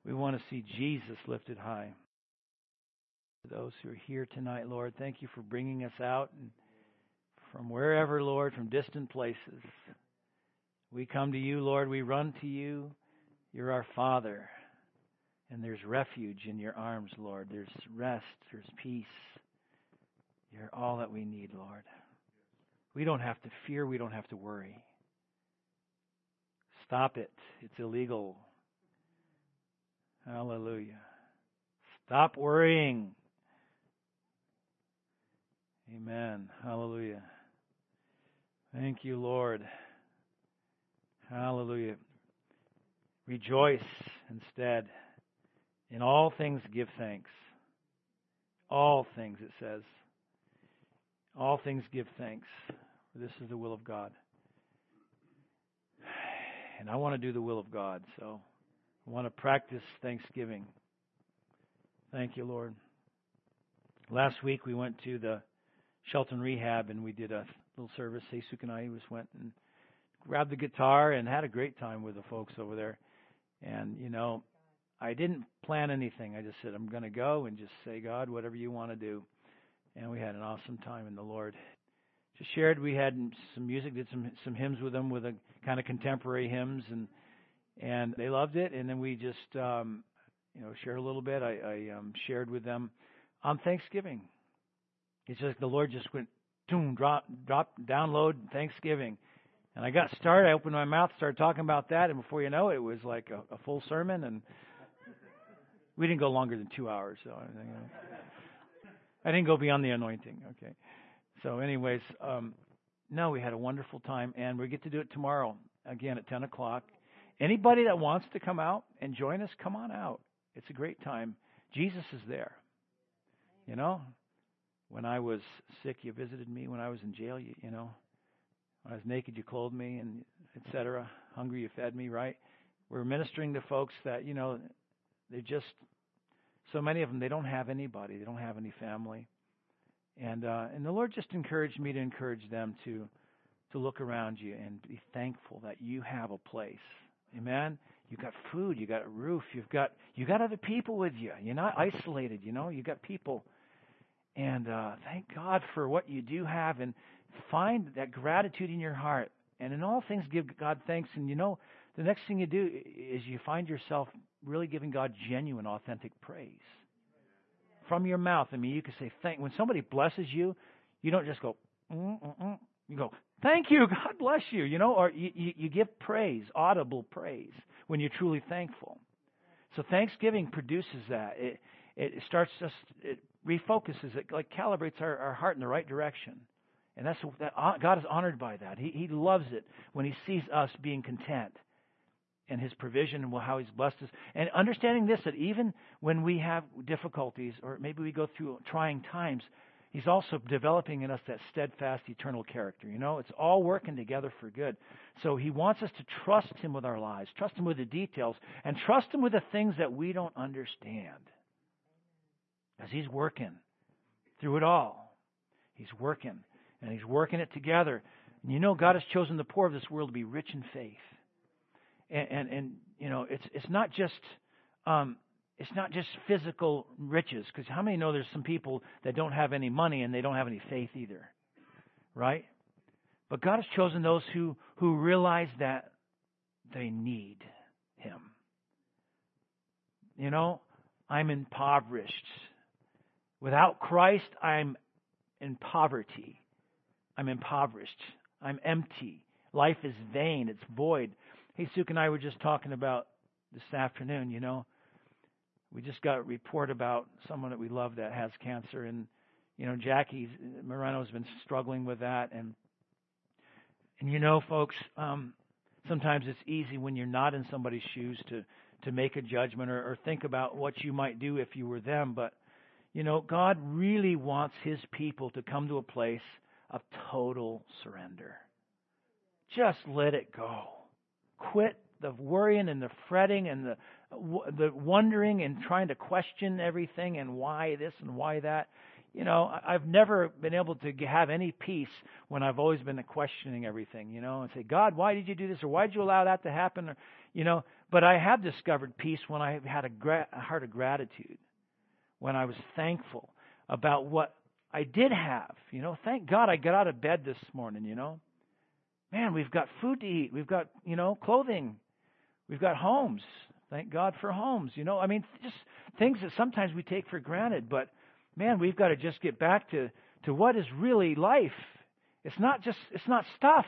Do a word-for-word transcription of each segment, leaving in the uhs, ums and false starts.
We want to see Jesus lifted high. To those who are here tonight, Lord, thank you for bringing us out and from wherever, Lord, from distant places. We come to you, Lord. We run to you. You're our Father. And there's refuge in your arms, Lord. There's rest. There's peace. You're all that we need, Lord. We don't have to fear. We don't have to worry. Stop it. It's illegal. Hallelujah. Stop worrying. Amen. Hallelujah. Thank you, Lord. Hallelujah. Rejoice instead. In all things give thanks. All things, it says. All things give thanks. For this is the will of God. And I want to do the will of God, so I want to practice thanksgiving. Thank you, Lord. Last week we went to the Shelton Rehab and we did a little service. Jesus and I just went and grabbed the guitar and had a great time with the folks over there. And, you know, I didn't plan anything. I just said, I'm going to go and just say, God, whatever you want to do. And we had an awesome time in the Lord. Just shared, we had some music, did some some hymns with them, with a kind of contemporary hymns, and and they loved it. And then we just, um, you know, shared a little bit. I, I um, shared with them on Thanksgiving. It's just the Lord just went, boom, drop, drop, download Thanksgiving. And I got started. I opened my mouth, started talking about that, and before you know it, it was like a, a full sermon. And we didn't go longer than two hours, so I, think, I didn't go beyond the anointing. Okay. So, anyways, um, no, we had a wonderful time, and we get to do it tomorrow again at ten o'clock. Anybody that wants to come out and join us, come on out. It's a great time. Jesus is there. You know, when I was sick, you visited me. When I was in jail, you, you know, when I was naked, you clothed me, and et cetera. Hungry, you fed me, right? We're ministering to folks that, you know, they just, so many of them, they don't have anybody. They don't have any family. And uh, and the Lord just encouraged me to encourage them to to look around you and be thankful that you have a place. Amen? You got food, you got a roof, you've got you got other people with you. You're not isolated, you know, you got people. And uh, thank God for what you do have, and find that gratitude in your heart. And in all things give God thanks. And you know, the next thing you do is you find yourself really giving God genuine, authentic praise. From your mouth. I mean, you can say thank. When somebody blesses you, you don't just go, mm, mm, mm. You go, thank you, God bless you, you know, or you, you, you give praise, audible praise, when you're truly thankful. So Thanksgiving produces that. It, it starts us, it refocuses, it like calibrates our, our heart in the right direction. And that's that God is honored by that. He, he loves it when He sees us being content. And His provision and how He's blessed us. And understanding this, that even when we have difficulties or maybe we go through trying times, He's also developing in us that steadfast, eternal character. You know, it's all working together for good. So He wants us to trust Him with our lives, trust Him with the details, and trust Him with the things that we don't understand. Because He's working through it all. He's working, and He's working it together. And you know, God has chosen the poor of this world to be rich in faith. And, and, and you know, it's it's not just um, it's not just physical riches. Because how many know there's some people that don't have any money and they don't have any faith either, right? But God has chosen those who who realize that they need Him. You know, I'm impoverished. Without Christ, I'm in poverty. I'm impoverished. I'm empty. Life is vain. It's void. Hey, Suk and I were just talking about this afternoon, you know. We just got a report about someone that we love that has cancer. And, you know, Jackie Moreno's been struggling with that. And, and you know, folks, um, sometimes it's easy when you're not in somebody's shoes to, to make a judgment or, or think about what you might do if you were them. But, you know, God really wants His people to come to a place of total surrender. Just let it go. Quit the worrying and the fretting and the the wondering and trying to question everything and why this and why that. You know, I've never been able to have any peace when I've always been questioning everything, you know, and say, God, why did you do this? Or why did you allow that to happen? Or, you know, But I have discovered peace when I had a, gra- a heart of gratitude, when I was thankful about what I did have. You know, thank God I got out of bed this morning, you know. Man, we've got food to eat. We've got, you know, clothing. We've got homes. Thank God for homes. You know, I mean, just things that sometimes we take for granted. But, man, we've got to just get back to, to what is really life. It's not just, it's not stuff.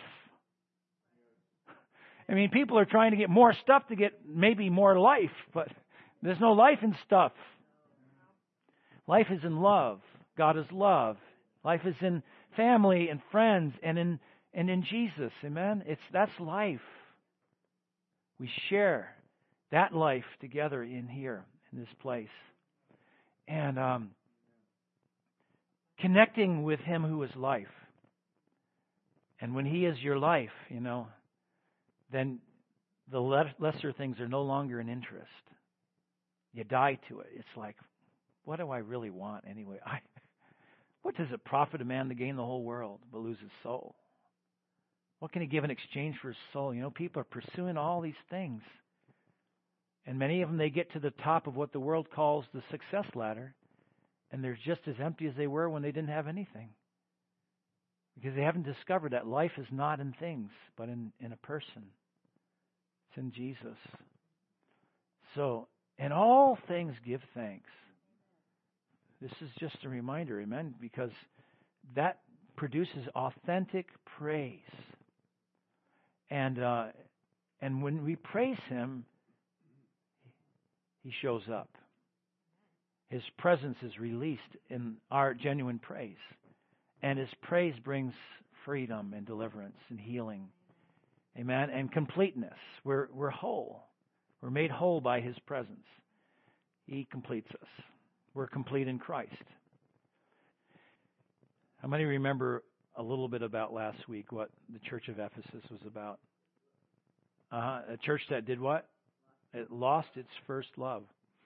I mean, people are trying to get more stuff to get maybe more life. But there's no life in stuff. Life is in love. God is love. Life is in family and friends and in and in Jesus. Amen. It's that's life. We share that life together in here, in this place. And um, connecting with Him who is life. And when He is your life, you know, then the lesser things are no longer an interest. You die to it. It's like, what do I really want anyway? I, what does it profit a man to gain the whole world but lose his soul? What can he give in exchange for his soul? You know, people are pursuing all these things. And many of them, they get to the top of what the world calls the success ladder, and they're just as empty as they were when they didn't have anything. Because they haven't discovered that life is not in things, but in, in a person. It's in Jesus. So, in all things give thanks. This is just a reminder, amen, because that produces authentic praise. And uh, and when we praise Him, He shows up. His presence is released in our genuine praise. And His praise brings freedom and deliverance and healing. Amen. And completeness. We're we're whole. We're made whole by His presence. He completes us. We're complete in Christ. How many remember a little bit about last week what the church of Ephesus was about? Uh, a church that did what? It lost its first love.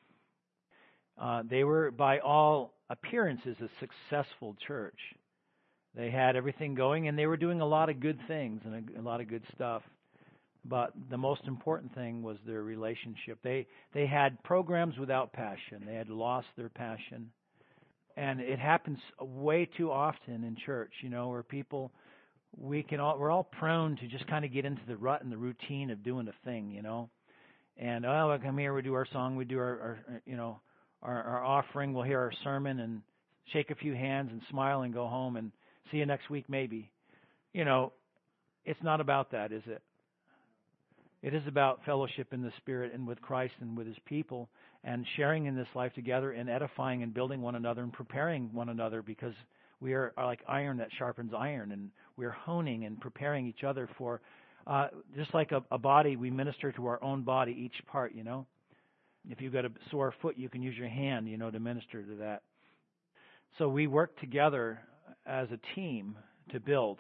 Uh, they were, by all appearances, a successful church. They had everything going, and they were doing a lot of good things and a, a lot of good stuff. But the most important thing was their relationship. They they had programs without passion. They had lost their passion. And it happens way too often in church, you know, where people, we can all, we're all prone to just kind of get into the rut and the routine of doing a thing, you know. And, oh, we come here, we do our song, we do our, our you know, our, our offering, we'll hear our sermon and shake a few hands and smile and go home and see you next week maybe. You know, it's not about that, is it? It is about fellowship in the Spirit and with Christ and with His people and sharing in this life together and edifying and building one another and preparing one another, because we are, are like iron that sharpens iron, and we're honing and preparing each other for, uh, just like a, a body, we minister to our own body, each part, you know. If you've got a sore foot, you can use your hand, you know, to minister to that. So we work together as a team to build.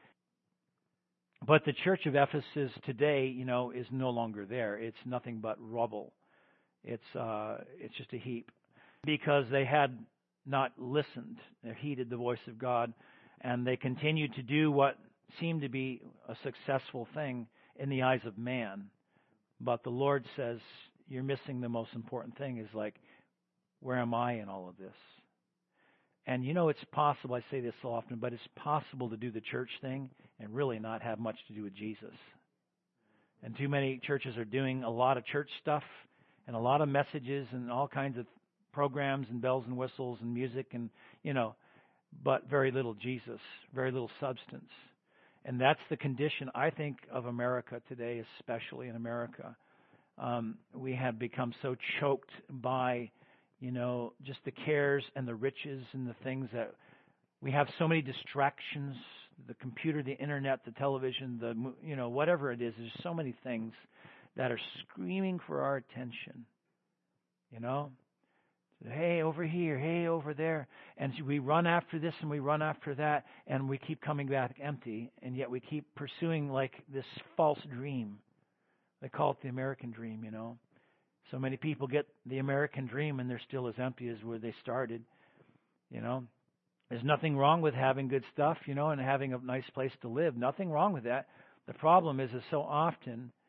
But the church of Ephesus today, you know, is no longer there. It's nothing but rubble. It's uh, it's just a heap, because they had not listened, they heeded the voice of God, and they continued to do what seemed to be a successful thing in the eyes of man. But the Lord says, you're missing the most important thing, is like, where am I in all of this? And you know, it's possible, I say this so often, but it's possible to do the church thing and really not have much to do with Jesus. And too many churches are doing a lot of church stuff and a lot of messages and all kinds of programs and bells and whistles and music and, you know, but very little Jesus, very little substance. And that's the condition, I think, of America today, especially in America. Um, we have become so choked by, you know, just the cares and the riches and the things that we have, so many distractions, the computer, the internet, the television, the, you know, whatever it is. There's so many things that are screaming for our attention, you know. Hey, over here, hey, over there. And we run after this and we run after that, and we keep coming back empty, and yet we keep pursuing like this false dream. They call it the American dream, you know. So many people get the American dream and they're still as empty as where they started, you know. There's nothing wrong with having good stuff, you know, and having a nice place to live. Nothing wrong with that. The problem is, is so often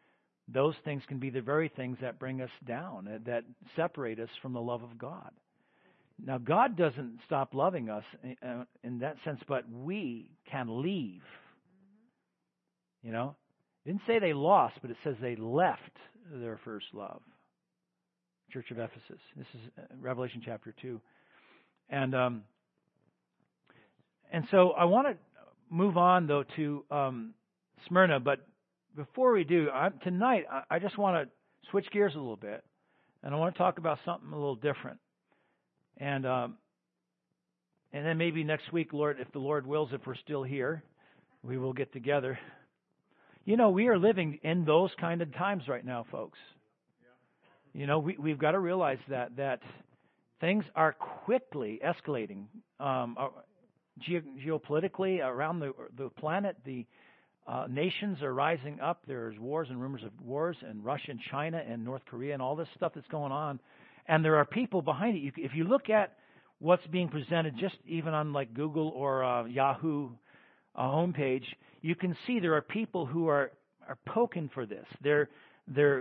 those things can be the very things that bring us down, uh, that separate us from the love of God. Now, God doesn't stop loving us uh, in that sense, but we can leave. You know, it didn't say they lost, but it says they left their first love. Church of Ephesus. This is Revelation chapter two. And um, and so I want to move on, though, to um, Smyrna. But before we do, I, tonight I, I just want to switch gears a little bit. And I want to talk about something a little different. And um, and then maybe next week, Lord, if the Lord wills, if we're still here, we will get together. You know, we are living in those kind of times right now, folks. You know, we, we've got to realize that that things are quickly escalating. Um, ge- geopolitically, around the, the planet, the uh, nations are rising up. There's wars and rumors of wars, and Russia and China and North Korea and all this stuff that's going on. And there are people behind it. You, if you look at what's being presented, just even on like Google or uh, Yahoo uh, homepage, you can see there are people who are, are poking for this. They're they're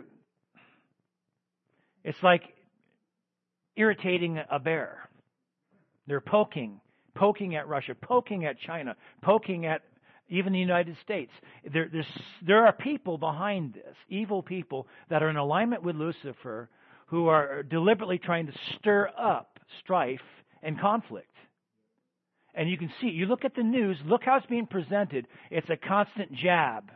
It's like irritating a bear. They're poking, poking at Russia, poking at China, poking at even the United States. There, there's, there are people behind this, evil people that are in alignment with Lucifer, who are deliberately trying to stir up strife and conflict. And you can see, you look at the news, look how it's being presented. It's a constant jab.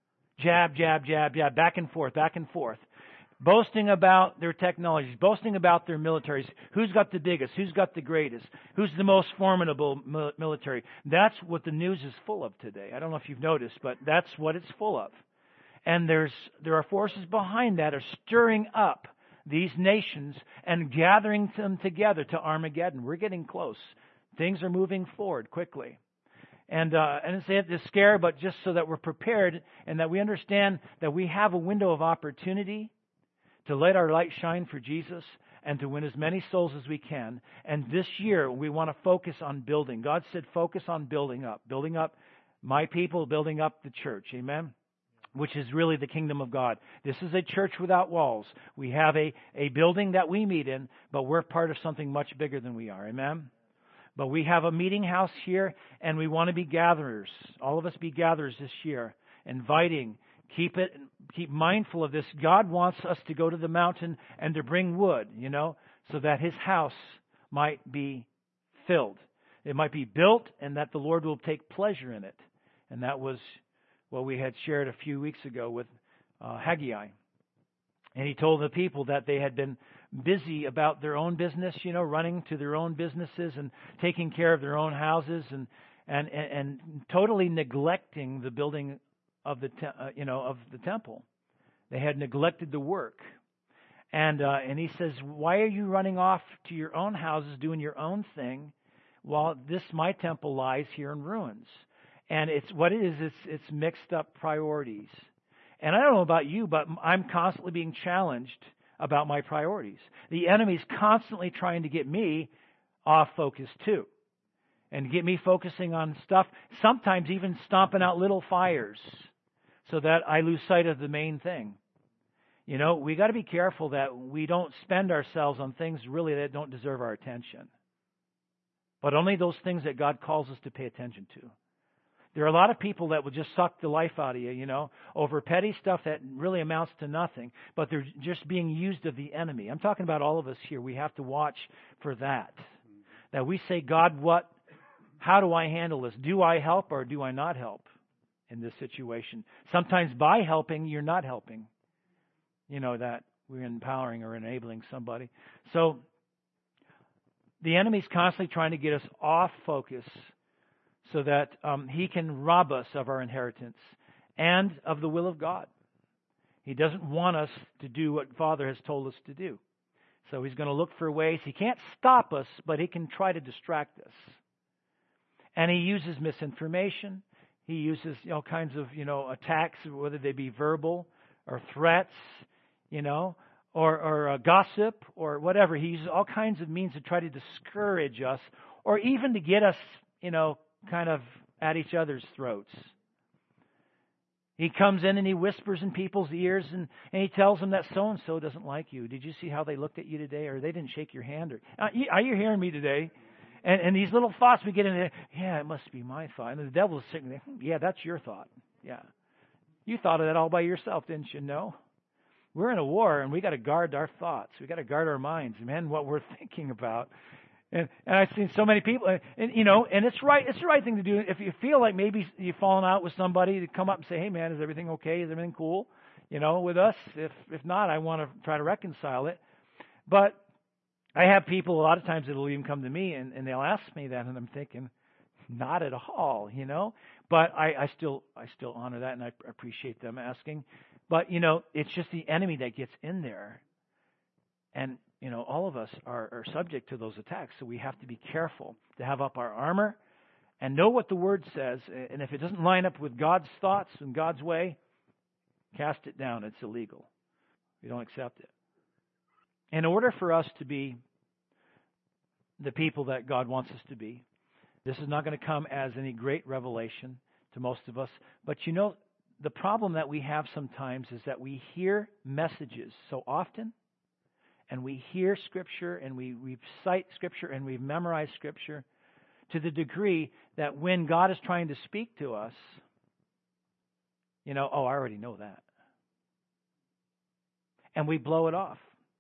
Jab, jab, jab, jab, back and forth, back and forth. Boasting about their technologies, boasting about their militaries. Who's got the biggest? Who's got the greatest? Who's the most formidable military? That's what the news is full of today. I don't know if you've noticed, but that's what it's full of. And there's there are forces behind that are stirring up these nations and gathering them together to Armageddon. We're getting close. Things are moving forward quickly. And uh, and it's a scare, but just so that we're prepared and that we understand that we have a window of opportunity to let our light shine for Jesus and to win as many souls as we can. And this year, we want to focus on building. God said focus on building up. Building up my people, building up the church. Amen? Which is really the kingdom of God. This is a church without walls. We have a, a building that we meet in, but we're part of something much bigger than we are. Amen? But we have a meeting house here, and we want to be gatherers. All of us be gatherers this year, inviting. Keep it. Keep mindful of this. God wants us to go to the mountain and to bring wood, you know, so that His house might be filled. It might be built, and that the Lord will take pleasure in it. And that was what we had shared a few weeks ago with uh, Haggai. And he told the people that they had been busy about their own business, you know, running to their own businesses and taking care of their own houses, and and and, and totally neglecting the building of the te- uh, you know of the temple. They had neglected the work, and uh, and he says, "Why are you running off to your own houses, doing your own thing, while this my temple lies here in ruins?" And it's what it is. It's it's mixed up priorities. And I don't know about you, but I'm constantly being challenged about my priorities. The enemy's constantly trying to get me off focus too, and get me focusing on stuff. Sometimes even stomping out little fires, so that I lose sight of the main thing. You know, we got to be careful that we don't spend ourselves on things really that don't deserve our attention, but only those things that God calls us to pay attention to. There are a lot of people that will just suck the life out of you, you know, over petty stuff that really amounts to nothing, but they're just being used of the enemy. I'm talking about all of us here. We have to watch for that. That we say, God, what, how do I handle this? Do I help or do I not help in this situation? Sometimes by helping, you're not helping. You know that we're empowering or enabling somebody. So the enemy's constantly trying to get us off focus so that um, he can rob us of our inheritance and of the will of God. He doesn't want us to do what Father has told us to do. So he's going to look for ways. He can't stop us, but he can try to distract us. And he uses misinformation. He uses all kinds of, you know, attacks, whether they be verbal or threats, you know, or, or uh, gossip or whatever. He uses all kinds of means to try to discourage us, or even to get us, you know, kind of at each other's throats. He comes in and he whispers in people's ears and, and he tells them that so-and-so doesn't like you. Did you see how they looked at you today? Or they didn't shake your hand? Or uh, Are you hearing me today? And, and these little thoughts we get in there, yeah, it must be my thought. And the devil's sitting there, hmm, yeah, that's your thought. Yeah. You thought of that all by yourself, didn't you? No. We're in a war and we got to guard our thoughts. We got to guard our minds, man, what we're thinking about. And, and I've seen so many people, and, and you know, and it's right. It's the right thing to do. If you feel like maybe you've fallen out with somebody, to come up and say, "Hey, man, is everything okay? Is everything cool?" You know, with us. If if not, I want to try to reconcile it. But I have people a lot of times that will even come to me and, and they'll ask me that, and I'm thinking, not at all, you know. But I, I still I still honor that, and I appreciate them asking. But you know, it's just the enemy that gets in there, and you know, all of us are, are subject to those attacks, so we have to be careful to have up our armor and know what the Word says. And if it doesn't line up with God's thoughts and God's way, cast it down. It's illegal. We don't accept it. In order for us to be the people that God wants us to be, this is not going to come as any great revelation to most of us. But you know, the problem that we have sometimes is that we hear messages so often, and we hear Scripture, and we recite Scripture, and we memorize Scripture to the degree that when God is trying to speak to us, you know, oh, I already know that. And we blow it off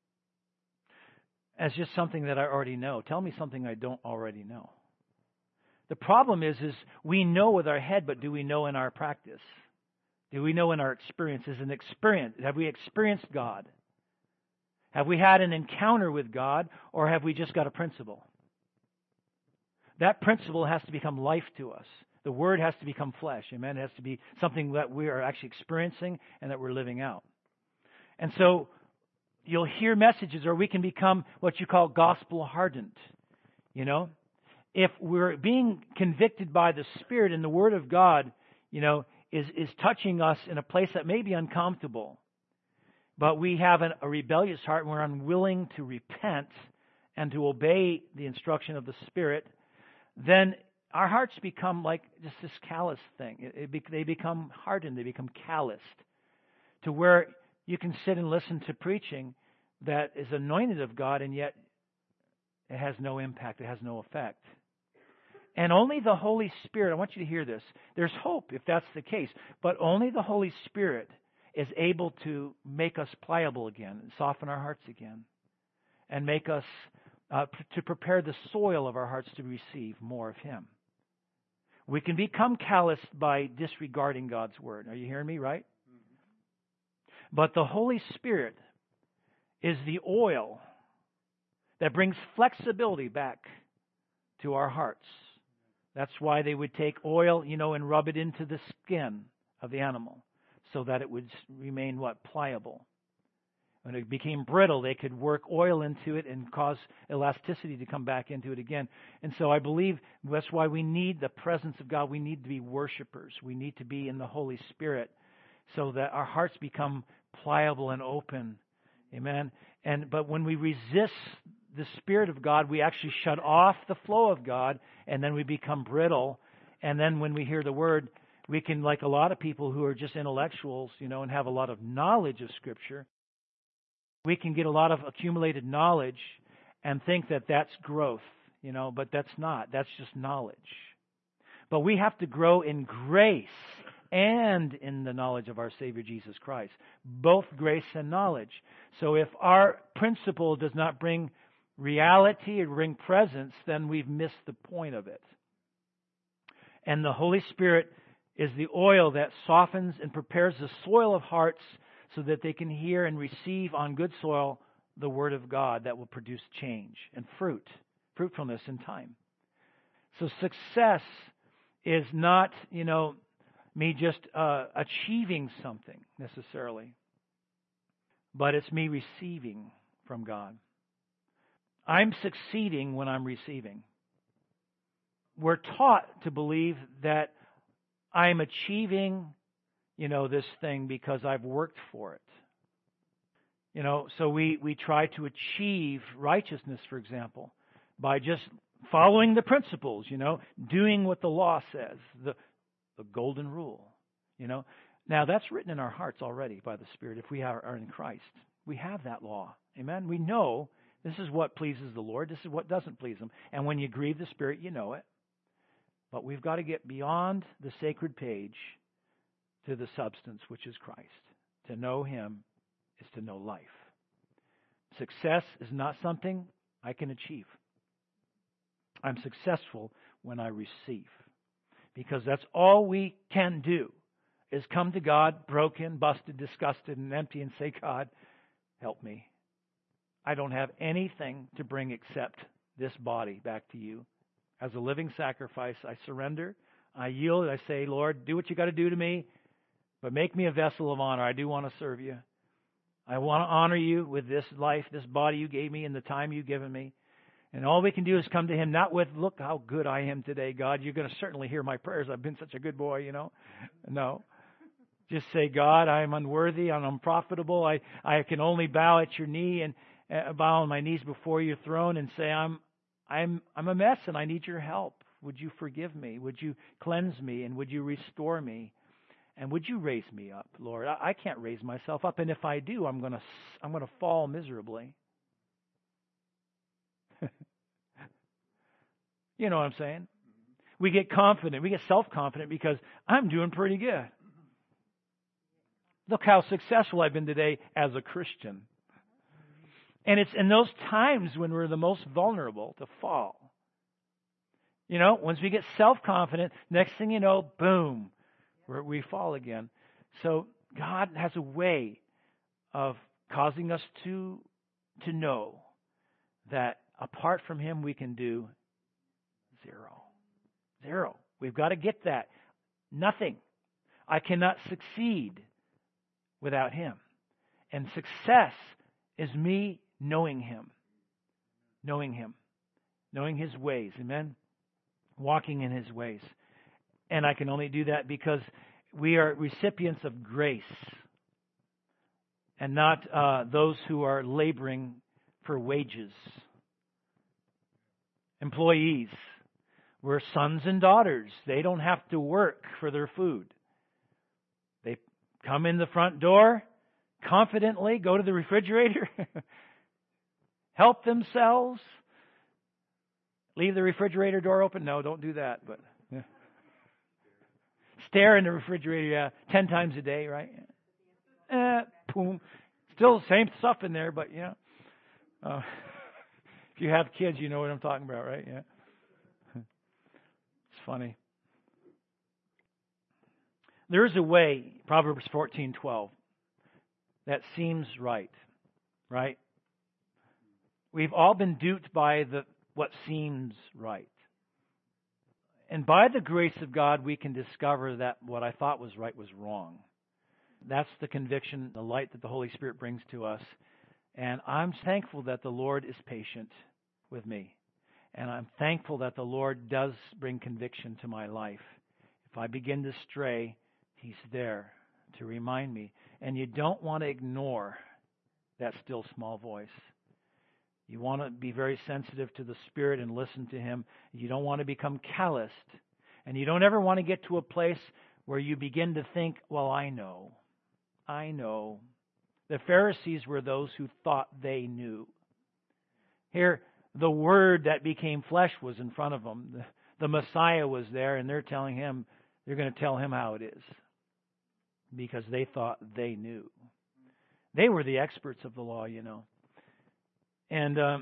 as just something that I already know. Tell me something I don't already know. The problem is, is we know with our head, but do we know in our practice? Do we know in our experience? Is an experience? Have we experienced God? Have we had an encounter with God, or have we just got a principle? That principle has to become life to us. The Word has to become flesh. Amen. It has to be something that we are actually experiencing and that we're living out. And so you'll hear messages, or we can become what you call gospel hardened. You know, if we're being convicted by the Spirit and the Word of God, you know, is, is touching us in a place that may be uncomfortable, but we have an, a rebellious heart and we're unwilling to repent and to obey the instruction of the Spirit, then our hearts become like just this callous thing. It, it be, they become hardened. They become calloused to where you can sit and listen to preaching that is anointed of God, and yet it has no impact. It has no effect. And only the Holy Spirit, I want you to hear this. There's hope if that's the case, but only the Holy Spirit is able to make us pliable again, and soften our hearts again, and make us, uh, to prepare the soil of our hearts to receive more of Him. We can become calloused by disregarding God's Word. Are you hearing me right? Mm-hmm. But the Holy Spirit is the oil that brings flexibility back to our hearts. That's why they would take oil, you know, and rub it into the skin of the animal, so that it would remain, what, pliable. When it became brittle, they could work oil into it and cause elasticity to come back into it again. And so I believe that's why we need the presence of God. We need to be worshipers. We need to be in the Holy Spirit so that our hearts become pliable and open. Amen. And but when we resist the Spirit of God, we actually shut off the flow of God, and then we become brittle. And then when we hear the Word, we can, like a lot of people who are just intellectuals, you know, and have a lot of knowledge of Scripture, we can get a lot of accumulated knowledge and think that that's growth, you know, but that's not. That's just knowledge. But we have to grow in grace and in the knowledge of our Savior Jesus Christ, both grace and knowledge. So if our principle does not bring reality or bring presence, then we've missed the point of it. And the Holy Spirit is the oil that softens and prepares the soil of hearts so that they can hear and receive on good soil the Word of God that will produce change and fruit, fruitfulness in time. So success is not, you know, me just uh, achieving something necessarily, but it's me receiving from God. I'm succeeding when I'm receiving. We're taught to believe that I'm achieving, you know, this thing because I've worked for it. You know, so we, we try to achieve righteousness, for example, by just following the principles, you know, doing what the law says, the, the golden rule, you know, Now, that's written in our hearts already by the Spirit if we are, are in Christ. We have that law. Amen? We know this is what pleases the Lord. This is what doesn't please Him. And when you grieve the Spirit, you know it. But we've got to get beyond the sacred page to the substance, which is Christ. To know Him is to know life. Success is not something I can achieve. I'm successful when I receive. Because that's all we can do, is come to God broken, busted, disgusted, and empty and say, God, help me. I don't have anything to bring except this body back to you. As a living sacrifice, I surrender. I yield. I say, Lord, do what you got to do to me, but make me a vessel of honor. I do want to serve you. I want to honor you with this life, this body you gave me, and the time you've given me. And all we can do is come to Him, not with, look how good I am today, God. You're going to certainly hear my prayers. I've been such a good boy, you know. No. Just say, God, I am unworthy. I'm unprofitable. I, I can only bow at your knee and uh, bow on my knees before your throne and say, I'm, I'm, I'm a mess and I need your help. Would you forgive me? Would you cleanse me? And would you restore me? And would you raise me up, Lord? I, I can't raise myself up. And if I do, I'm going to, I'm going to fall miserably. You know what I'm saying? We get confident. We get self-confident because I'm doing pretty good. Look how successful I've been today as a Christian. And it's in those times when we're the most vulnerable to fall. You know, once we get self-confident, next thing you know, boom, we're, we fall again. So God has a way of causing us to, to know that apart from Him we can do zero. Zero. We've got to get that. Nothing. I cannot succeed without Him. And success is me knowing Him. Knowing Him. Knowing His ways. Amen? Walking in His ways. And I can only do that because we are recipients of grace. And not uh, those who are laboring for wages. Employees. We're sons and daughters. They don't have to work for their food. They come in the front door, confidently go to the refrigerator, help themselves, leave the refrigerator door open. No, don't do that. But yeah. Stare in the refrigerator yeah, ten times a day, right? Eh, boom. Still the same stuff in there, but yeah. Uh, if you have kids, you know what I'm talking about, right? Yeah. It's funny. There is a way, Proverbs fourteen twelve, that seems right, right? We've all been duped by the what seems right. And by the grace of God, we can discover that what I thought was right was wrong. That's the conviction, the light that the Holy Spirit brings to us. And I'm thankful that the Lord is patient with me. And I'm thankful that the Lord does bring conviction to my life. If I begin to stray, He's there to remind me. And you don't want to ignore that still small voice. You want to be very sensitive to the Spirit and listen to Him. You don't want to become calloused. And you don't ever want to get to a place where you begin to think, well, I know. I know. The Pharisees were those who thought they knew. Here, the Word that became flesh was in front of them. The, the Messiah was there, and they're telling Him, they're going to tell Him how it is. Because they thought they knew. They were the experts of the law, you know. And um,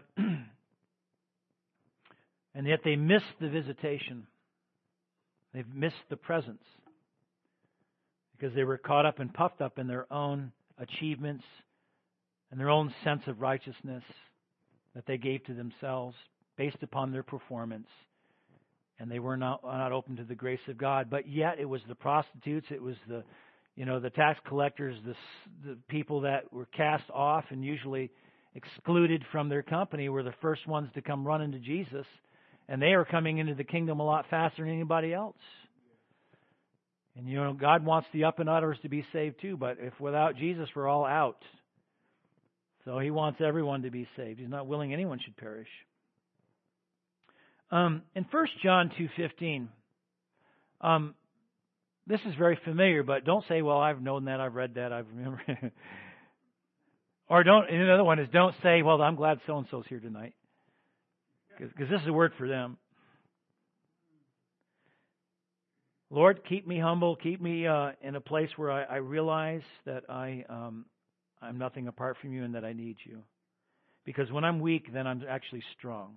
and yet they missed the visitation. They've missed the presence. Because they were caught up and puffed up in their own achievements and their own sense of righteousness that they gave to themselves based upon their performance. And they were not, not open to the grace of God. But yet it was the prostitutes, it was the you know the tax collectors, the the people that were cast off and usually excluded from their company were the first ones to come running to Jesus. And they are coming into the kingdom a lot faster than anybody else. And you know, God wants the up and utters to be saved too, but if without Jesus we're all out. So He wants everyone to be saved. He's not willing anyone should perish. Um, in First John two fifteen, um, this is very familiar, but don't say, well, I've known that, I've read that, I've remembered. Or don't, and another one is don't say, well, I'm glad so-and-so's here tonight. Because this is a word for them. Lord, keep me humble. Keep me uh, in a place where I, I realize that I, um, I'm nothing apart from you and that I need you. Because when I'm weak, then I'm actually strong.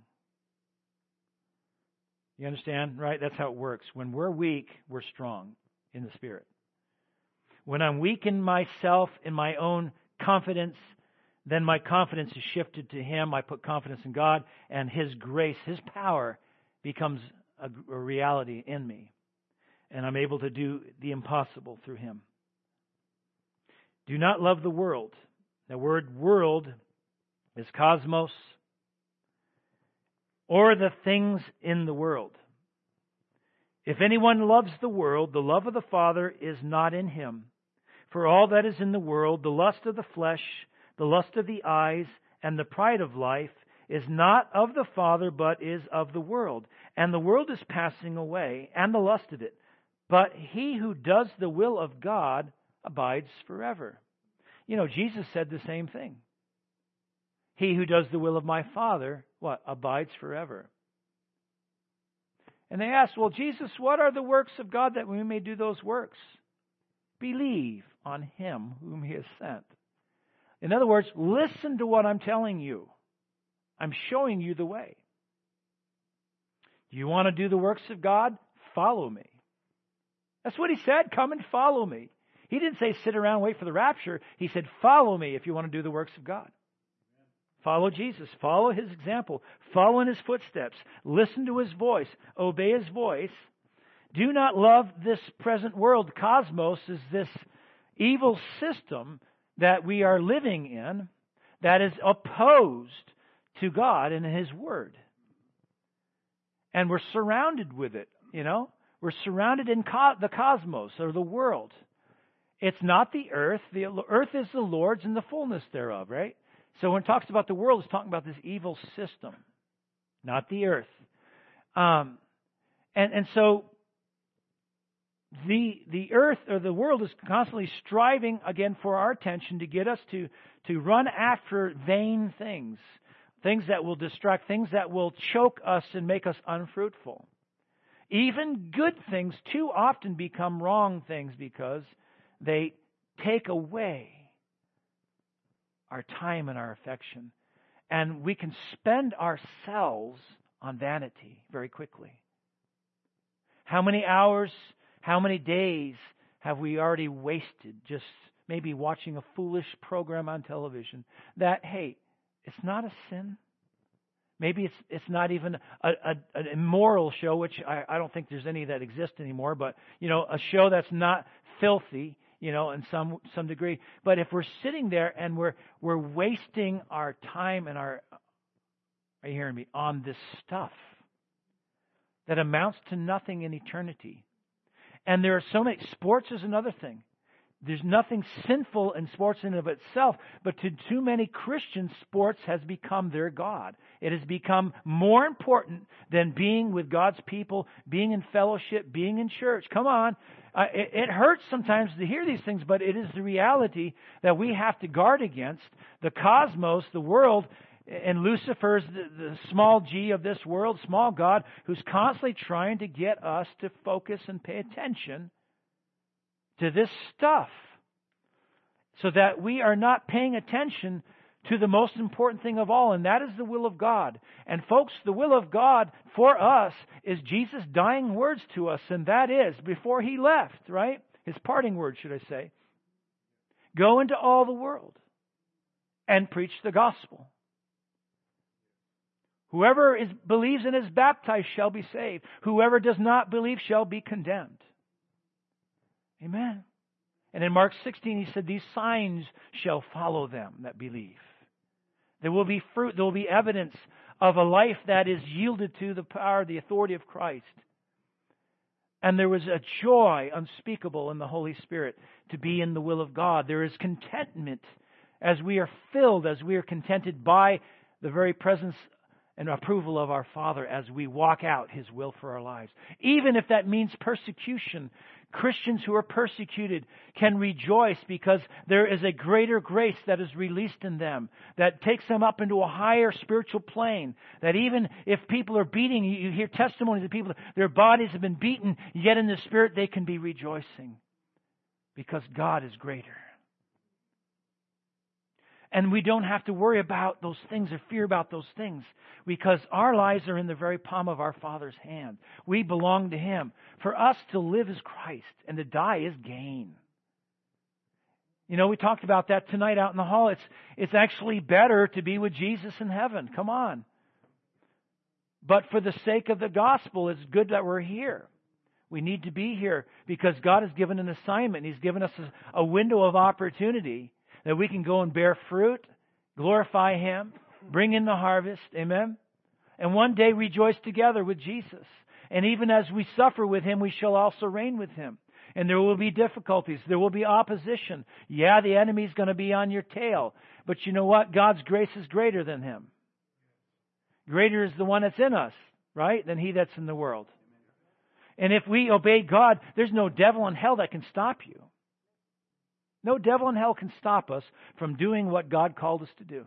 You understand, right? That's how it works. When we're weak, we're strong in the Spirit. When I'm weak in myself, in my own confidence, then my confidence is shifted to Him. I put confidence in God, and His grace, His power becomes a, a reality in me. And I'm able to do the impossible through Him. Do not love the world. The word world is cosmos, or the things in the world. If anyone loves the world, the love of the Father is not in him. For all that is in the world, the lust of the flesh, the lust of the eyes, and the pride of life, is not of the Father, but is of the world. And the world is passing away, and the lust of it. But he who does the will of God abides forever. You know, Jesus said the same thing. He who does the will of my Father, what? Abides forever. And they asked, well, Jesus, what are the works of God that we may do those works? Believe on Him whom He has sent. In other words, listen to what I'm telling you. I'm showing you the way. Do you want to do the works of God? Follow me. That's what He said. Come and follow me. He didn't say sit around and wait for the rapture. He said, follow me if you want to do the works of God. Follow Jesus. Follow His example. Follow in His footsteps. Listen to His voice. Obey His voice. Do not love this present world. Cosmos is this evil system that we are living in that is opposed to God and His Word. And we're surrounded with it, you know. We're surrounded in co- the cosmos, or the world. It's not the earth. The earth is the Lord's and the fullness thereof, right? So when it talks about the world, it's talking about this evil system, not the earth. Um, and, and so the the earth or the world is constantly striving again for our attention to get us to, to run after vain things, things that will distract, things that will choke us and make us unfruitful. Even good things too often become wrong things because they take away our time and our affection. And we can spend ourselves on vanity very quickly. How many hours, how many days have we already wasted just maybe watching a foolish program on television that, hey, it's not a sin. Maybe it's it's not even a, a, an immoral show, which I, I don't think there's any that exist anymore, but, you know, a show that's not filthy, you know, in some some degree. But if we're sitting there and we're we're wasting our time and our, are you hearing me, on this stuff that amounts to nothing in eternity. And there are so many, sports is another thing. There's nothing sinful in sports in and of itself, but to too many Christians, sports has become their God. It has become more important than being with God's people, being in fellowship, being in church. Come on. Uh, it, it hurts sometimes to hear these things, but it is the reality that we have to guard against. The cosmos, the world, and Lucifer's the, the small g of this world, small God, who's constantly trying to get us to focus and pay attention to this stuff so that we are not paying attention to the most important thing of all, and that is the will of God. And folks, the will of God for us is Jesus' dying words to us, and that is, before He left, right? His parting words, should I say. Go into all the world and preach the gospel. Whoever is, believes and is baptized shall be saved. Whoever does not believe shall be condemned. Amen. And in Mark sixteen, He said, these signs shall follow them that believe. There will be fruit, there will be evidence of a life that is yielded to the power, the authority of Christ. And there was a joy unspeakable in the Holy Spirit to be in the will of God. There is contentment as we are filled, as we are contented by the very presence and approval of our Father as we walk out His will for our lives. Even if that means persecution, Christians who are persecuted can rejoice because there is a greater grace that is released in them that takes them up into a higher spiritual plane. That even if people are beating, you hear testimonies of people, their bodies have been beaten, yet in the Spirit they can be rejoicing because God is greater. And we don't have to worry about those things or fear about those things because our lives are in the very palm of our Father's hand. We belong to Him. For us to live is Christ and to die is gain. You know, we talked about that tonight out in the hall. It's, it's actually better to be with Jesus in heaven. Come on. But for the sake of the gospel, it's good that we're here. We need to be here because God has given an assignment. He's given us a, a window of opportunity that we can go and bear fruit, glorify Him, bring in the harvest, amen? And one day rejoice together with Jesus. And even as we suffer with Him, we shall also reign with Him. And there will be difficulties. There will be opposition. Yeah, the enemy's going to be on your tail. But you know what? God's grace is greater than him. Greater is the one that's in us, right, than he that's in the world. And if we obey God, there's no devil in hell that can stop you. No devil in hell can stop us from doing what God called us to do.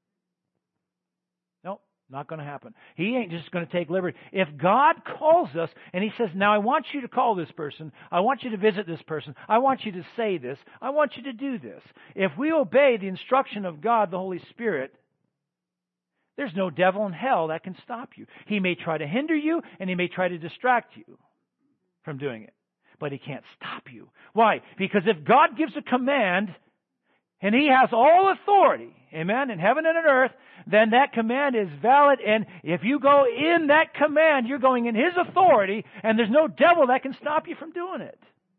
Nope, not going to happen. He ain't just going to take liberty. If God calls us and He says, now I want you to call this person, I want you to visit this person, I want you to say this, I want you to do this. If we obey the instruction of God, the Holy Spirit, there's no devil in hell that can stop you. He may try to hinder you and he may try to distract you from doing it. But he can't stop you. Why? Because if God gives a command, and He has all authority, amen, in heaven and on earth, then that command is valid. And if you go in that command, you're going in His authority, and there's no devil that can stop you from doing it.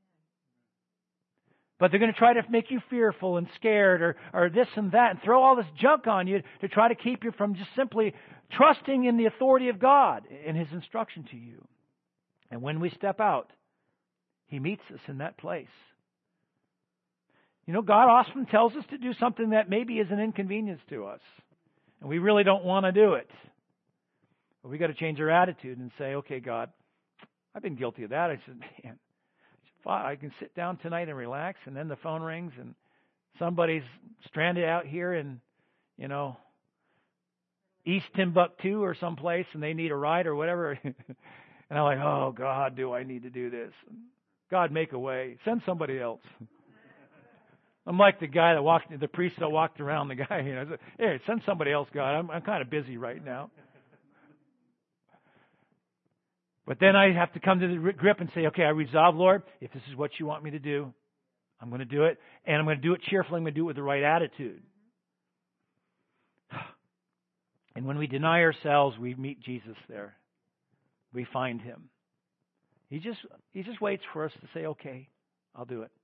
But they're going to try to make you fearful and scared or, or this and that and throw all this junk on you to try to keep you from just simply trusting in the authority of God and His instruction to you. And when we step out, He meets us in that place. You know, God often tells us to do something that maybe is an inconvenience to us. And we really don't want to do it. But we got to change our attitude and say, okay, God, I've been guilty of that. I said, man, I can sit down tonight and relax. And then the phone rings and somebody's stranded out here in, you know, East Timbuktu or someplace and they need a ride or whatever. And I'm like, oh, God, do I need to do this? God, make a way. Send somebody else. I'm like the guy that walked, the priest that walked around the guy. You know, said, hey, send somebody else, God. I'm, I'm kind of busy right now. But then I have to come to the grip and say, okay, I resolve, Lord, if this is what you want me to do, I'm going to do it. And I'm going to do it cheerfully. I'm going to do it with the right attitude. And when we deny ourselves, we meet Jesus there. We find Him. He just he just waits for us to say, okay, I'll do it.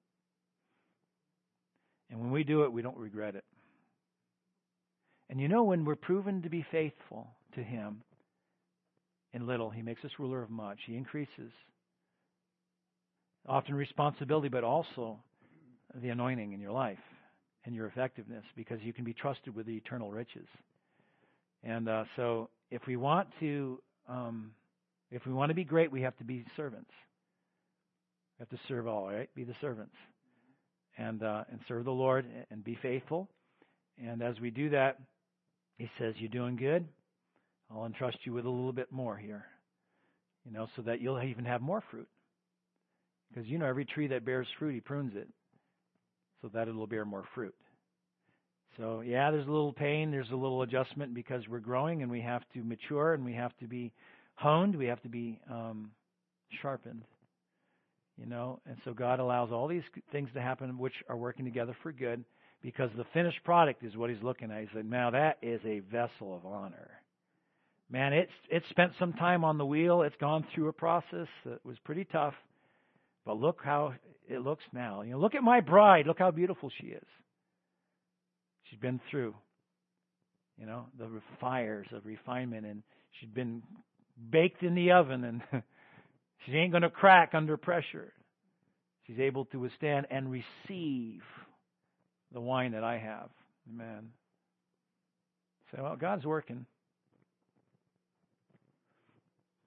And when we do it, we don't regret it. And you know, when we're proven to be faithful to Him in little, He makes us ruler of much. He increases often responsibility, but also the anointing in your life and your effectiveness because you can be trusted with the eternal riches. And uh, so if we want to... Um, If we want to be great, we have to be servants. We have to serve all, right? Be the servants. And uh, and serve the Lord and be faithful. And as we do that, He says, you're doing good. I'll entrust you with a little bit more here. You know, so that you'll even have more fruit. Because, you know, every tree that bears fruit, He prunes it. So that it'll bear more fruit. So, yeah, there's a little pain. There's a little adjustment because we're growing and we have to mature and we have to be honed, we have to be um, sharpened, you know. And so God allows all these things to happen which are working together for good because the finished product is what He's looking at. He said, now that is a vessel of honor. Man, it's it's spent some time on the wheel. It's gone through a process that was pretty tough. But look how it looks now. You know, look at my bride. Look how beautiful she is. She's been through, you know, the fires of refinement, and she's been baked in the oven, and she ain't going to crack under pressure. She's able to withstand and receive the wine that I have. Amen. So, well, God's working.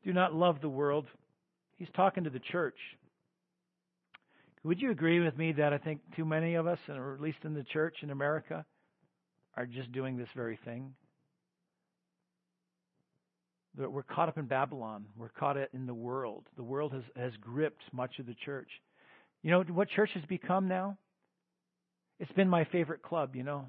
Do not love the world. He's talking to the church. Would you agree with me that I think too many of us, or at least in the church in America, are just doing this very thing? That we're caught up in Babylon. We're caught in the world. The world has, has gripped much of the church. You know what church has become now? It's been my favorite club, you know.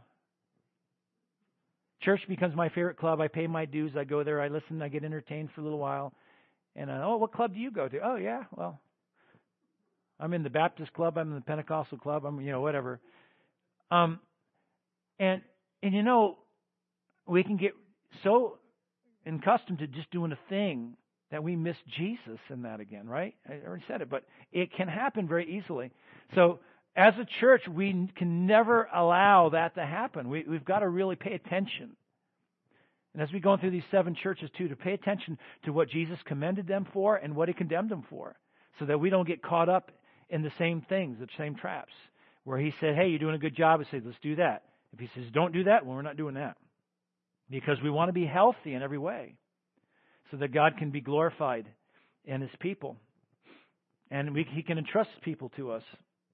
Church becomes my favorite club. I pay my dues. I go there. I listen. I get entertained for a little while. And, uh, oh, what club do you go to? Oh, yeah, well, I'm in the Baptist club. I'm in the Pentecostal club. I'm, you know, whatever. Um, and, and you know, we can get so accustomed to just doing a thing that we miss Jesus in that again, right? I already said it, but it can happen very easily. So as a church, we can never allow that to happen. We, we've got to really pay attention. And as we go through these seven churches too, to pay attention to what Jesus commended them for and what He condemned them for, so that we don't get caught up in the same things, the same traps, where He said, hey, you're doing a good job. I say, let's do that. If He says, don't do that, well, we're not doing that. Because we want to be healthy in every way, so that God can be glorified in His people. And we, He can entrust people to us.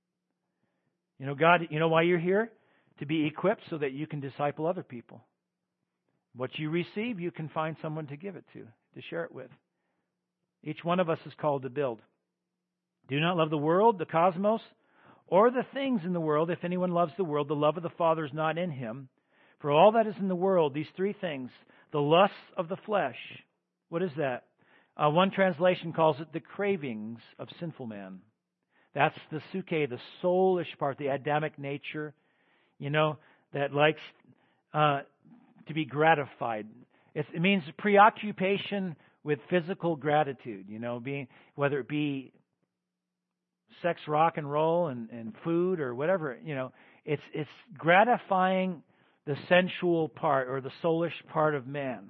You know, God, you know why you're here? To be equipped so that you can disciple other people. What you receive, you can find someone to give it to, to share it with. Each one of us is called to build. Do not love the world, the cosmos, or the things in the world. If anyone loves the world, the love of the Father is not in him. For all that is in the world, these three things, the lusts of the flesh. What is that? Uh, one translation calls it the cravings of sinful man. That's the suke, the soulish part, the Adamic nature, you know, that likes uh, to be gratified. It's, it means preoccupation with physical gratitude, you know, being whether it be sex, rock and roll, and, and food or whatever, you know, it's it's gratifying the sensual part or the soulish part of man.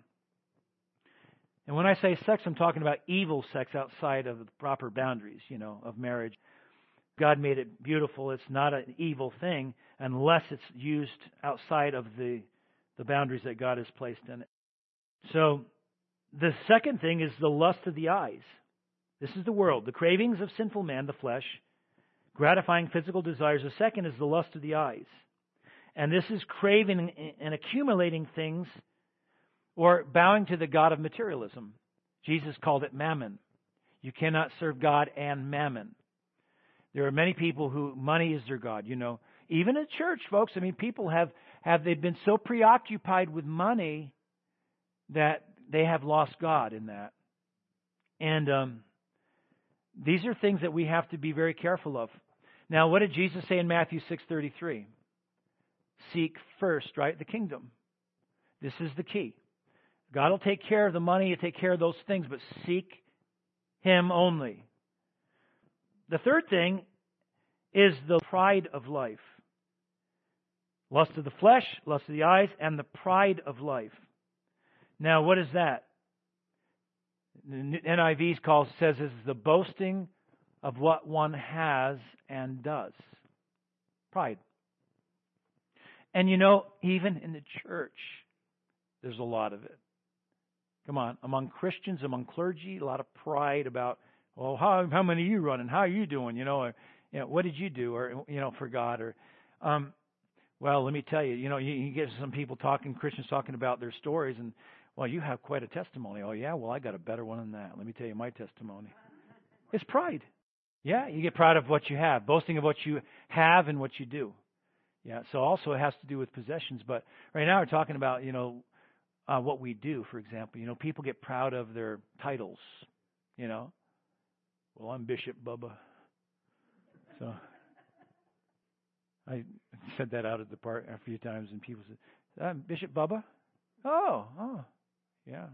And when I say sex, I'm talking about evil sex outside of the proper boundaries, you know, of marriage. God made it beautiful. It's not an evil thing unless it's used outside of the, the boundaries that God has placed in it. So the second thing is the lust of the eyes. This is the world, the cravings of sinful man, the flesh, gratifying physical desires. The second is the lust of the eyes. And this is craving and accumulating things or bowing to the god of materialism. Jesus called it mammon. You cannot serve God and mammon. There are many people who money is their god, you know. Even in church, folks, I mean, people have, have they've been so preoccupied with money that they have lost God in that. And um, these are things that we have to be very careful of. Now, what did Jesus say in Matthew six thirty-three? Seek first, right, the kingdom. This is the key. God will take care of the money, He'll take care of those things, but seek Him only. The third thing is the pride of life. Lust of the flesh, lust of the eyes, and the pride of life. Now, what is that? The N I V calls says is the boasting of what one has and does. Pride. And you know, even in the church, there's a lot of it. Come on, among Christians, among clergy, a lot of pride about, well, how how many are you running? How are you doing? You know, or, you know, what did you do? Or you know, for God, or um, well, let me tell you, you know, you, you get some people talking, Christians talking about their stories, and well, you have quite a testimony. Oh yeah, well, I got a better one than that. Let me tell you my testimony. It's pride. Yeah, you get proud of what you have, boasting of what you have and what you do. Yeah, so also it has to do with possessions. But right now we're talking about, you know, uh, what we do, for example. You know, people get proud of their titles, you know. Well, I'm Bishop Bubba. So I said that out at the park a few times, and people said, I'm Bishop Bubba? Oh, oh, yeah.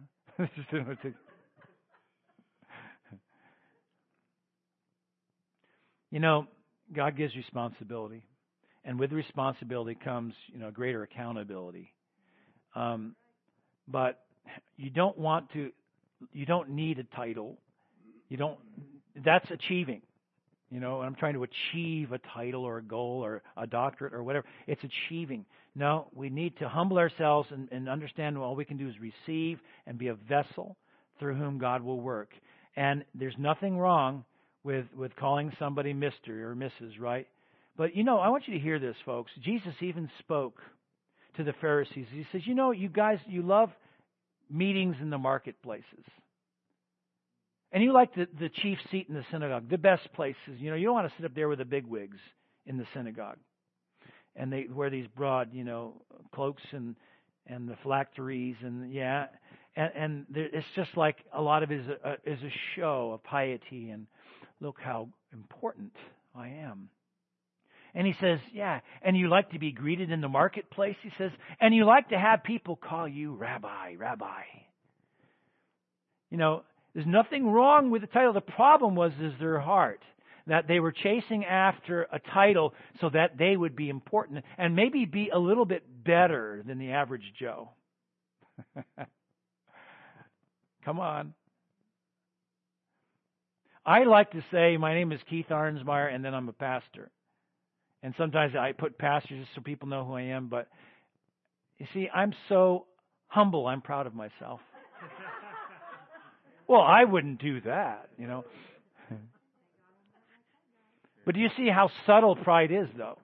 You know, God gives responsibility. And with responsibility comes, you know, greater accountability. Um, but you don't want to, you don't need a title. You don't, that's achieving. You know, I'm trying to achieve a title or a goal or a doctorate or whatever. It's achieving. No, we need to humble ourselves and, and understand all we can do is receive and be a vessel through whom God will work. And there's nothing wrong with, with calling somebody Mister or Missus, right? But, you know, I want you to hear this, folks. Jesus even spoke to the Pharisees. He says, you know, you guys, you love meetings in the marketplaces. And you like the, the chief seat in the synagogue, the best places. You know, you don't want to sit up there with the bigwigs in the synagogue. And they wear these broad, you know, cloaks and, and the phylacteries and, yeah. And, and there, it's just like a lot of it is a, is a show of piety and look how important I am. And he says, yeah, and you like to be greeted in the marketplace, he says, and you like to have people call you Rabbi, Rabbi. You know, there's nothing wrong with the title. The problem was is their heart, that they were chasing after a title so that they would be important and maybe be a little bit better than the average Joe. Come on. I like to say my name is Keith Arnsmeyer and then I'm a pastor. And sometimes I put pastor just so people know who I am. But you see, I'm so humble, I'm proud of myself. Well, I wouldn't do that, you know. But do you see how subtle pride is, though?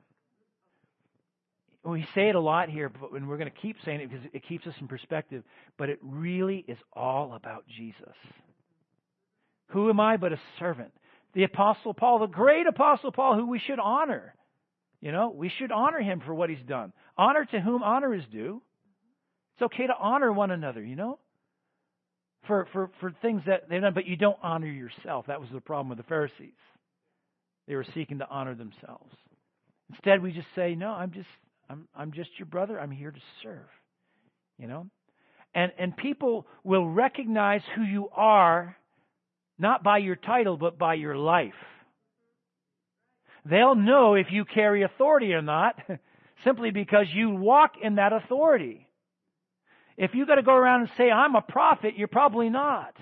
We say it a lot here, but and we're going to keep saying it because it keeps us in perspective. But it really is all about Jesus. Who am I but a servant? The Apostle Paul, the great Apostle Paul, who we should honor. You know, we should honor him for what he's done. Honor to whom honor is due. It's okay to honor one another, you know, for, for, for things that they've done, but you don't honor yourself. That was the problem with the Pharisees. They were seeking to honor themselves. Instead, we just say, no, I'm just I'm I'm just your brother. I'm here to serve. You know? And and people will recognize who you are not by your title, but by your life. They'll know if you carry authority or not simply because you walk in that authority. If you got to go around and say, I'm a prophet, you're probably not.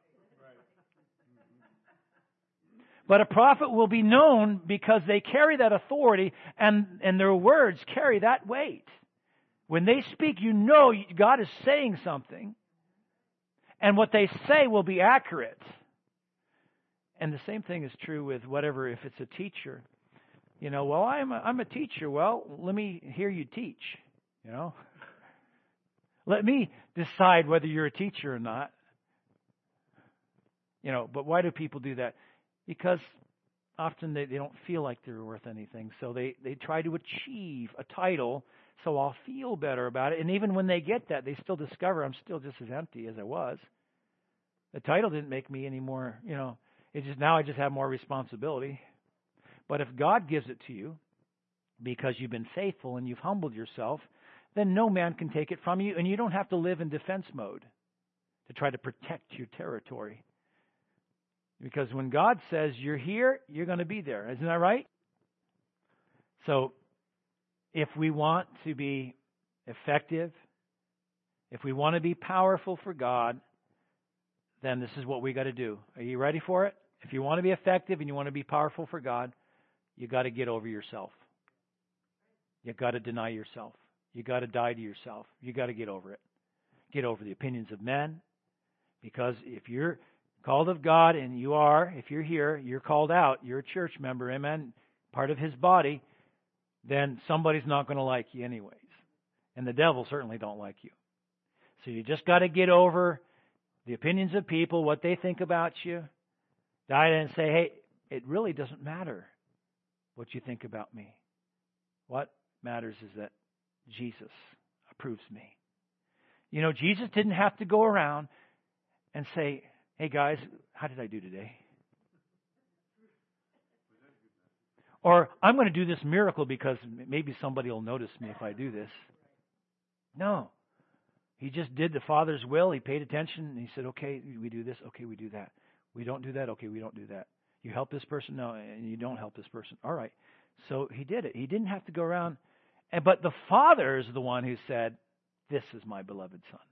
But a prophet will be known because they carry that authority and, and their words carry that weight. When they speak, you know God is saying something. And what they say will be accurate. And the same thing is true with whatever, if it's a teacher. You know, well, I'm a, I'm a teacher. Well, let me hear you teach, you know. Let me decide whether you're a teacher or not. You know, but why do people do that? Because often they, they don't feel like they're worth anything. So they, they try to achieve a title so I'll feel better about it. And even when they get that, they still discover I'm still just as empty as I was. The title didn't make me any more, you know. It's just now I just have more responsibility. But if God gives it to you because you've been faithful and you've humbled yourself, then no man can take it from you, and you don't have to live in defense mode to try to protect your territory. Because when God says you're here, you're going to be there. Isn't that right? So if we want to be effective, if we want to be powerful for God, then this is what we got to do. Are you ready for it? If you want to be effective and you want to be powerful for God, you got to get over yourself. You got to deny yourself. You got to die to yourself. You got to get over it. Get over the opinions of men. Because if you're called of God, and you are, if you're here, you're called out, you're a church member, amen, part of His body, then somebody's not going to like you anyways. And the devil certainly don't like you. So you just got to get over the opinions of people, what they think about you. Die and say, hey, it really doesn't matter what you think about me. What matters is that Jesus approves me. You know, Jesus didn't have to go around and say, hey guys, how did I do today? Or I'm going to do this miracle because maybe somebody will notice me if I do this. No. He just did the Father's will. He paid attention and he said, okay, we do this. Okay, we do that. We don't do that. Okay, we don't do that. You help this person? No, and you don't help this person. All right. So he did it. He didn't have to go around. And, but the Father is the one who said, this is my beloved Son.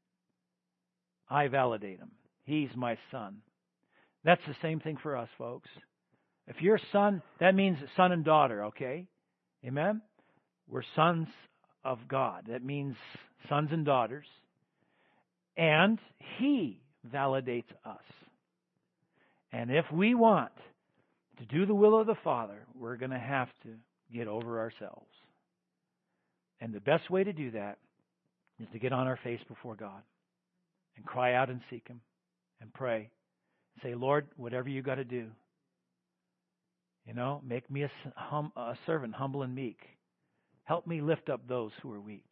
I validate him. He's my son. That's the same thing for us, folks. If you're a son, that means son and daughter, okay? Amen? We're sons of God. That means sons and daughters. And He validates us. And if we want to do the will of the Father, we're going to have to get over ourselves. And the best way to do that is to get on our face before God and cry out and seek Him and pray. Say, Lord, whatever you got to do, you know, make me a, hum, a servant, humble and meek. Help me lift up those who are weak.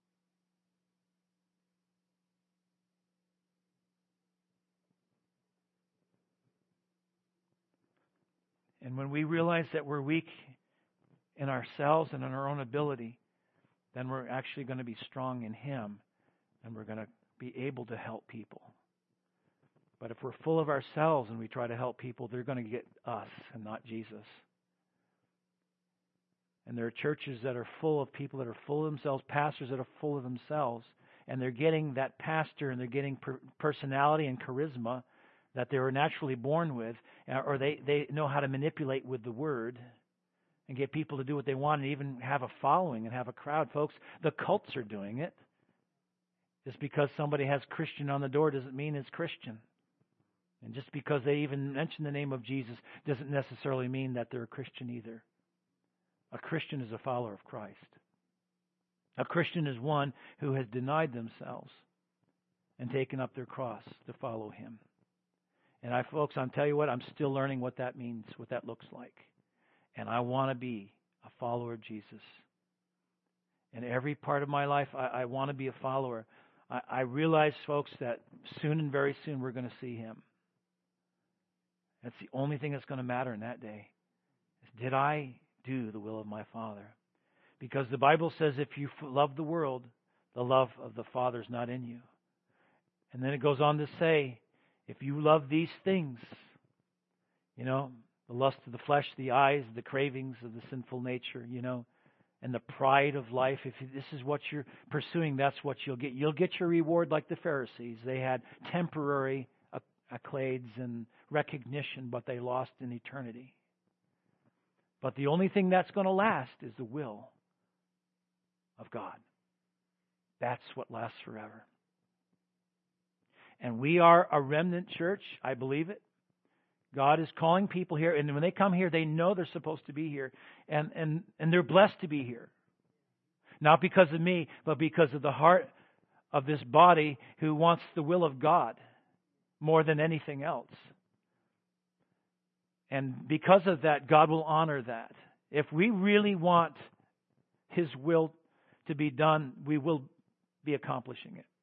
And when we realize that we're weak in ourselves and in our own ability, then we're actually going to be strong in Him, and we're going to be able to help people. But if we're full of ourselves and we try to help people, they're going to get us and not Jesus. And there are churches that are full of people that are full of themselves, pastors that are full of themselves, and they're getting that pastor and they're getting per- personality and charisma that they were naturally born with, or they, they know how to manipulate with the Word and get people to do what they want and even have a following and have a crowd. Folks, the cults are doing it. Just because somebody has Christian on the door doesn't mean it's Christian. And just because they even mention the name of Jesus doesn't necessarily mean that they're a Christian either. A Christian is a follower of Christ. A Christian is one who has denied themselves and taken up their cross to follow Him. And I, folks, I'll tell you what, I'm still learning what that means, what that looks like. And I want to be a follower of Jesus. In every part of my life, I, I want to be a follower. I, I realize, folks, that soon and very soon we're going to see Him. That's the only thing that's going to matter in that day. Is, did I do the will of my Father? Because the Bible says if you love the world, the love of the Father is not in you. And then it goes on to say, if you love these things, you know, the lust of the flesh, the eyes, the cravings of the sinful nature, you know, and the pride of life, if this is what you're pursuing, that's what you'll get. You'll get your reward like the Pharisees. They had temporary accolades and recognition, but they lost in eternity. But the only thing that's going to last is the will of God. That's what lasts forever. And we are a remnant church. I believe it. God is calling people here. And when they come here, they know they're supposed to be here. And, and, and they're blessed to be here. Not because of me, but because of the heart of this body who wants the will of God more than anything else. And because of that, God will honor that. If we really want His will to be done, we will be accomplishing it.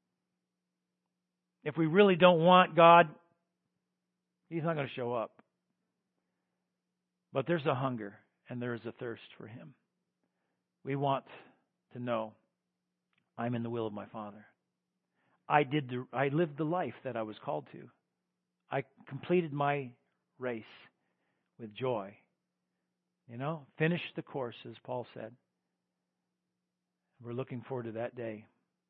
If we really don't want God, He's not going to show up. But there's a hunger and there is a thirst for Him. We want to know, I'm in the will of my Father. I did the, I lived the life that I was called to. I completed my race with joy. You know, finished the course, as Paul said. We're looking forward to that day.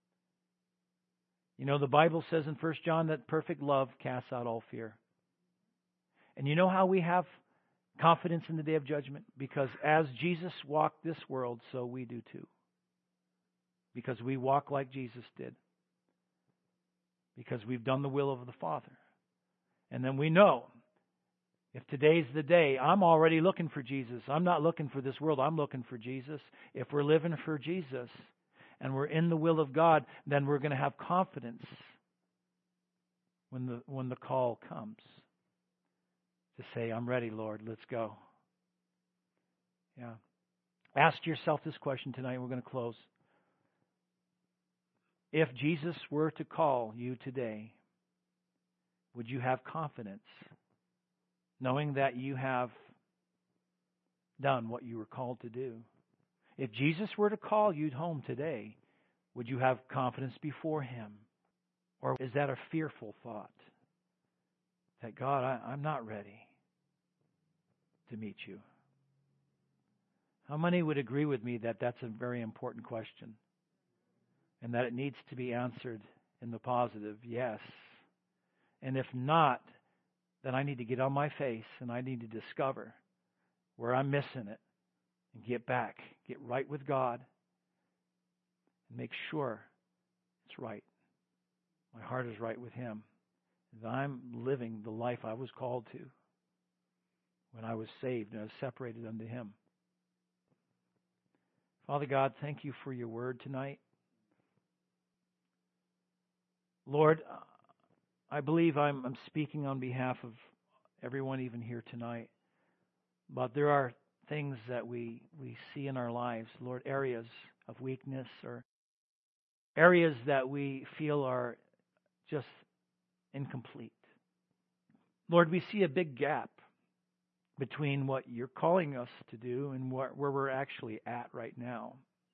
You know, the Bible says in First John that perfect love casts out all fear. And you know how we have confidence in the day of judgment? Because as Jesus walked this world, so we do too. Because we walk like Jesus did. Because we've done the will of the Father. And then we know, if today's the day, I'm already looking for Jesus. I'm not looking for this world. I'm looking for Jesus. If we're living for Jesus and we're in the will of God, then we're going to have confidence when the when the call comes to say, I'm ready, Lord. Let's go. Yeah. Ask yourself this question tonight. We're going to close. If Jesus were to call you today, would you have confidence, knowing that you have done what you were called to do? If Jesus were to call you home today, would you have confidence before Him? Or is that a fearful thought? That, God, I, I'm not ready to meet you. How many would agree with me that that's a very important question? And that it needs to be answered in the positive, yes. And if not, then I need to get on my face and I need to discover where I'm missing it and get back, get right with God, and make sure it's right. My heart is right with Him. that I'm living the life I was called to when I was saved and I was separated unto Him. Father God, thank you for your word tonight. Lord, I believe I'm, I'm speaking on behalf of everyone even here tonight. But there are things that we, we see in our lives, Lord, areas of weakness or areas that we feel are just incomplete. Lord, we see a big gap between what you're calling us to do and where, where we're actually at right now.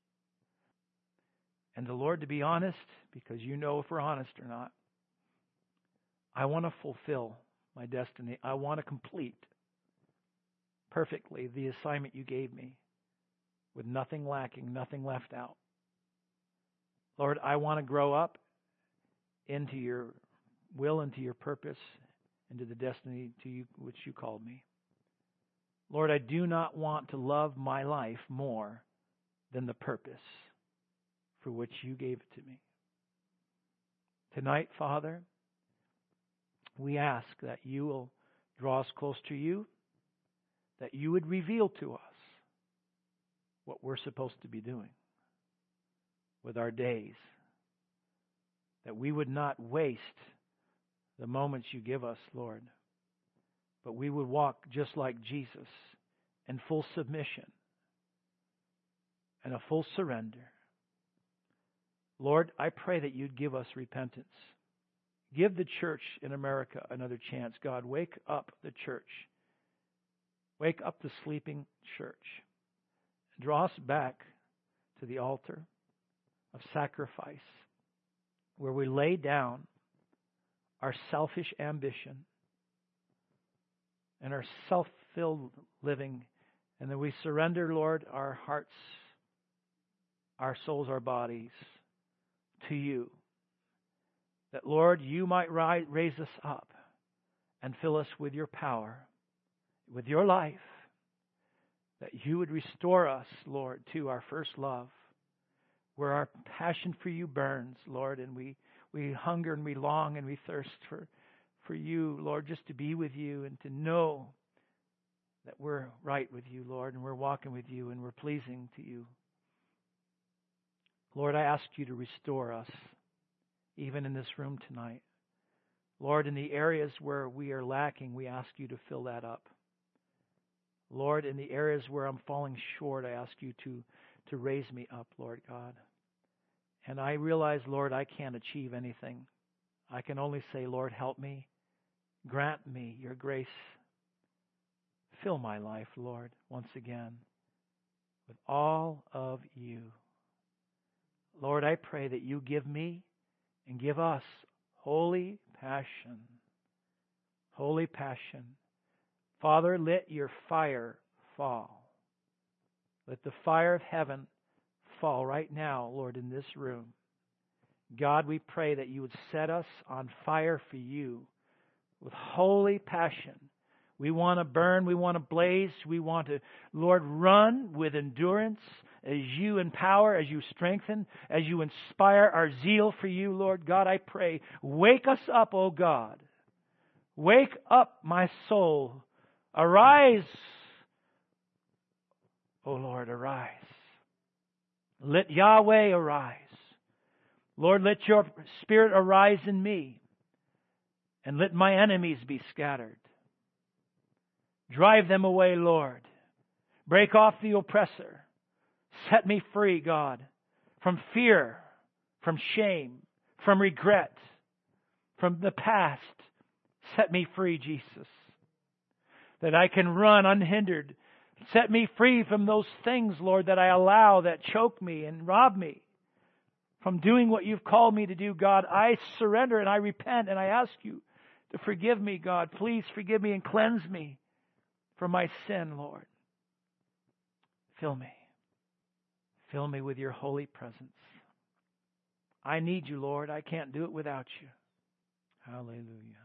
And the Lord, to be honest, because you know if we're honest or not, I want to fulfill my destiny. I want to complete perfectly the assignment you gave me with nothing lacking, nothing left out. Lord, I want to grow up into your will, into your purpose, into the destiny to you, which you called me. Lord, I do not want to love my life more than the purpose for which you gave it to me. Tonight, Father, we ask that you will draw us close to you, that you would reveal to us what we're supposed to be doing with our days, that we would not waste the moments you give us, Lord, but we would walk just like Jesus in full submission and a full surrender. Lord, I pray that you'd give us repentance. Give the church in America another chance. God, wake up the church. Wake up the sleeping church. Draw us back to the altar of sacrifice where we lay down our selfish ambition and our self-filled living, and then we surrender, Lord, our hearts, our souls, our bodies to you. That, Lord, you might rise, raise us up and fill us with your power, with your life, that you would restore us, Lord, to our first love, where our passion for you burns, Lord, and we, we hunger and we long and we thirst for, for you, Lord, just to be with you and to know that we're right with you, Lord, and we're walking with you and we're pleasing to you. Lord, I ask you to restore us, even in this room tonight. Lord, in the areas where we are lacking, we ask you to fill that up. Lord, in the areas where I'm falling short, I ask you to, to raise me up, Lord God. And I realize, Lord, I can't achieve anything. I can only say, Lord, help me. Grant me your grace. Fill my life, Lord, once again, with all of you. Lord, I pray that you give me and give us holy passion. Holy passion. Father, let your fire fall. Let the fire of heaven fall right now, Lord, in this room. God, we pray that you would set us on fire for you with holy passion. We want to burn. We want to blaze. We want to, Lord, run with endurance as you empower, as you strengthen, as you inspire our zeal for you, Lord God. I pray, wake us up, O God. Wake up, my soul. Arise, O Lord, arise. Let Yahweh arise. Lord, let your Spirit arise in me, and let my enemies be scattered. Drive them away, Lord. Break off the oppressor. Set me free, God, from fear, from shame, from regret, from the past. Set me free, Jesus, that I can run unhindered. Set me free from those things, Lord, that I allow that choke me and rob me from doing what you've called me to do, God. I surrender and I repent and I ask you to forgive me, God. Please forgive me and cleanse me from my sin, Lord. Fill me. Fill me with your holy presence. I need you, Lord. I can't do it without you. Hallelujah.